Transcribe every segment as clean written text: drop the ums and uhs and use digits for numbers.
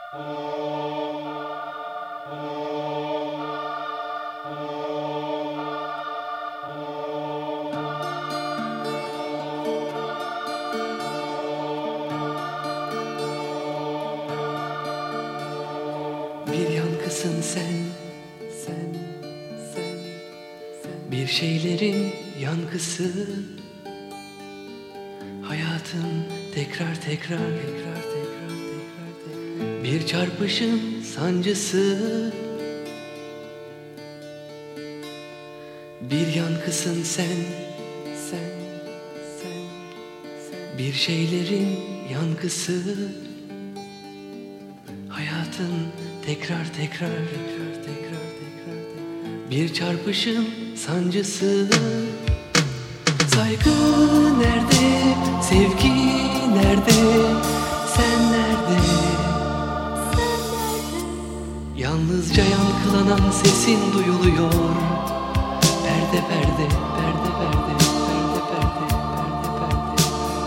Bir yankısın sen, bir şeylerin yankısı. Hayatım tekrar bir çarpışım sancısı. Bir yankısın sen, bir şeylerin yankısı. Hayatın tekrar bir çarpışım sancısı. Saygı nerede, sevgi nerede, sen nerede? Yalnızca yankılanan sesin duyuluyor. Perde perde, perde perde, perde perde, perde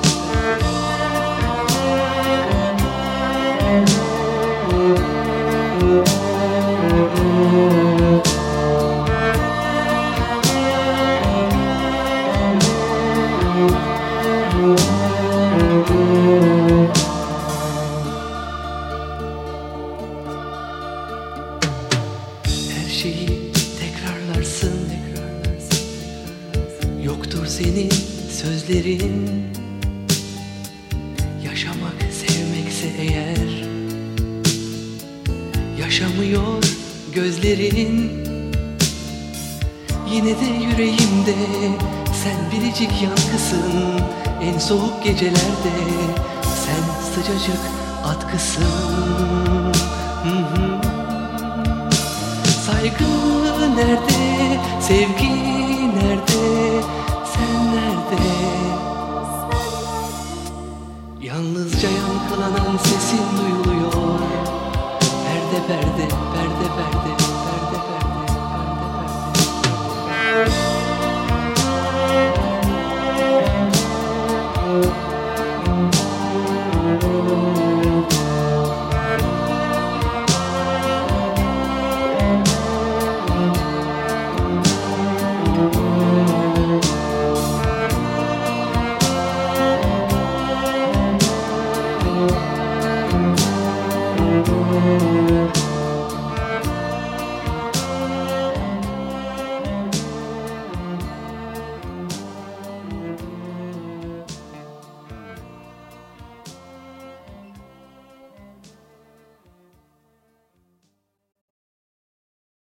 her şeyi tekrarlarsın. Yoktur senin sözlerin. Yaşamak sevmekse eğer, yaşamıyor gözlerin. Yine de yüreğimde sen biricik yankısın. En soğuk gecelerde sen sıcacık atkısın. Saygı nerede, sevgi nerede, sen nerede? Yalnızca yankılanan sesin duyuluyor. Perde perde, perde perde, perde perde, perde perde.